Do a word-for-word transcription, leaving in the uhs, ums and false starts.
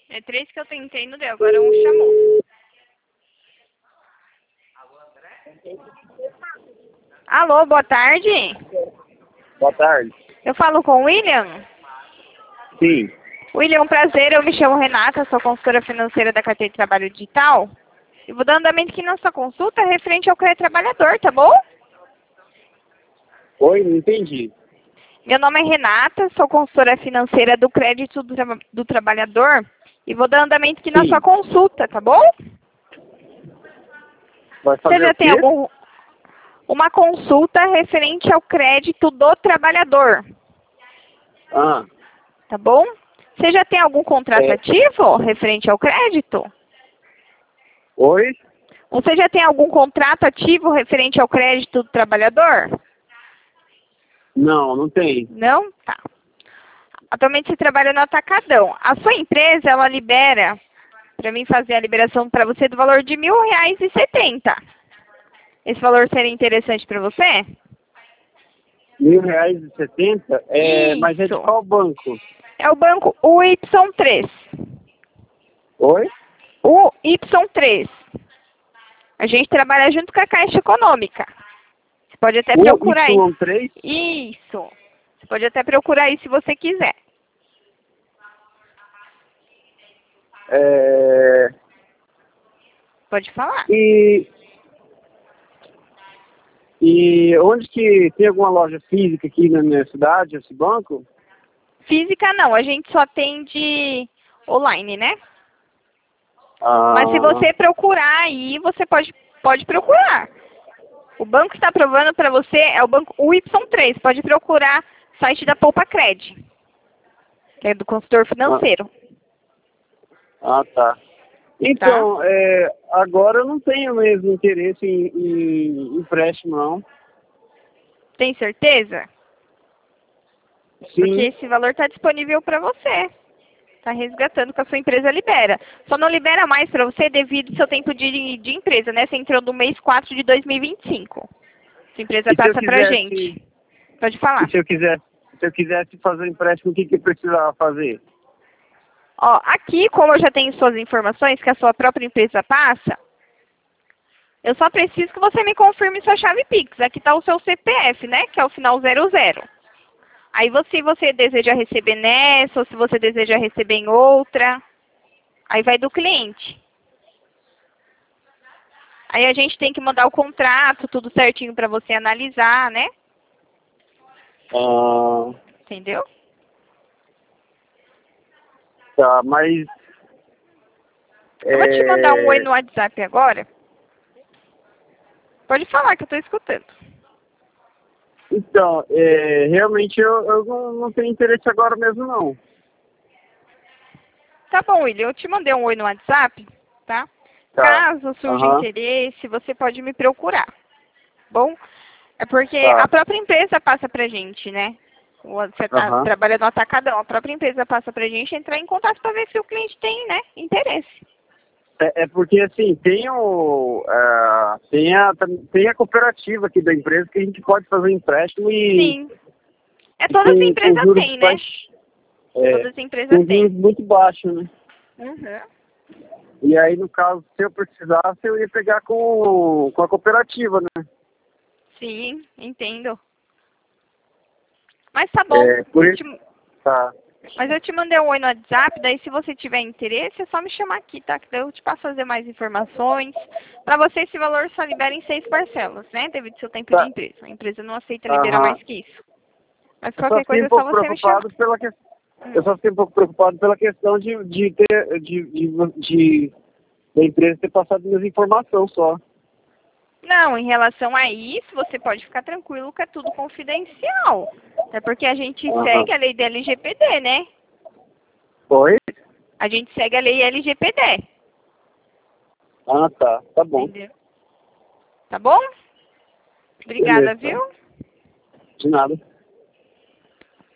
É três que eu tentei e não deu, agora um chamou. Alô, boa tarde. Boa tarde. Eu falo com o William? Sim. William, um prazer, eu me chamo Renata, sou consultora financeira da Carteira de Trabalho Digital. E vou dar andamento aqui na sua consulta referente ao crédito trabalhador, tá bom? Oi, não entendi. Meu nome é Renata, sou consultora financeira do Crédito do, Tra do Trabalhador e vou dar andamento aqui na Sim. sua consulta, tá bom? Vai Você fazer já o tem quê? algum, uma consulta referente ao crédito do trabalhador, Ah, tá bom? Você já tem algum contrato é. ativo referente ao crédito? Oi? Você já tem algum contrato ativo referente ao crédito do trabalhador? Não, não tem. Não? Tá. Atualmente você trabalha no Atacadão. A sua empresa, ela libera, para mim fazer a liberação para você, do valor de mil reais e setenta. Esse valor seria interessante para você? Mil reais e setenta? É, mas é de Isso. qual banco? É o banco U Y três. Oi? U Y três. A gente trabalha junto com a Caixa Econômica. Você pode até O procurar aí. Y três? Isso. Você pode até procurar aí se você quiser. É... Pode falar. E... E onde que tem alguma loja física aqui na minha cidade, esse banco? Física não, a gente só atende online, né? Ah, Mas se você procurar aí, você pode, pode procurar. O banco que está aprovando para você é o banco U Y três. Pode procurar o site da Poupa Cred, que é do consultor financeiro. ah, tá. Então, é, agora eu não tenho mesmo interesse em, em empréstimo, não. Tem certeza? Sim. Porque esse valor está disponível para você. Está resgatando que a sua empresa libera. Só não libera mais para você devido ao seu tempo de, de empresa, né? Você entrou no mês quatro de dois mil e vinte e cinco. Sua empresa E se eu passa para a quisesse, gente. Pode falar. e se eu quisesse, se eu quisesse fazer um empréstimo, o que que eu precisava fazer? Ó, aqui, como eu já tenho suas informações que a sua própria empresa passa, eu só preciso que você me confirme sua chave Pix. Aqui está o seu C P F, né? Que é o final zero zero. Aí, você, se você deseja receber nessa, ou se você deseja receber em outra, aí vai do cliente. Aí a gente tem que mandar o contrato, tudo certinho para você analisar, né? Ah, Entendeu? tá, mas... Eu vou te mandar um oi É, no WhatsApp agora. Pode falar que eu estou escutando. então, é, realmente eu, eu não, não tenho interesse agora mesmo, não. Tá bom, William. Eu te mandei um oi no WhatsApp, tá? Tá. Caso surja Aham. interesse, você pode me procurar. Bom? É porque Tá. a própria empresa passa pra gente, né? Você tá Aham. trabalhando no atacadão, a própria empresa passa pra gente entrar em contato para ver se o cliente tem, né, interesse. É, é porque, assim, tem, o, é, tem, a, tem a cooperativa aqui da empresa que a gente pode fazer empréstimo e, Sim. É e todas as com, com empresas juros têm, né? baixos. É, Todas as com empresas juros têm. muito baixos, né? Uhum. E aí, no caso, se eu precisasse, eu ia pegar com, com a cooperativa, né? Sim, entendo. Mas tá bom. É, por Eu isso, te- tá. Mas eu te mandei um oi no WhatsApp, daí se você tiver interesse, é só me chamar aqui, tá? Que daí eu te passo a fazer mais informações. Para você, esse valor só libera em seis parcelas, né? Devido ao seu tempo de Tá. empresa. A empresa não aceita liberar Aham. mais que isso. Mas Eu só qualquer fiquei coisa um é só pouco você me chamar. preocupado pela questão. Eu Hum. só fiquei um pouco preocupado pela questão de, de ter, de, de, de, da empresa ter passado minhas informações só. Não, em relação a isso, você pode ficar tranquilo que é tudo confidencial. Até porque a gente Aham. segue a lei da L G P D, né? Oi? A gente segue a lei L G P D. Ah, tá. Tá bom. Entendeu? Tá bom? Obrigada, Beleza, então. viu? De nada.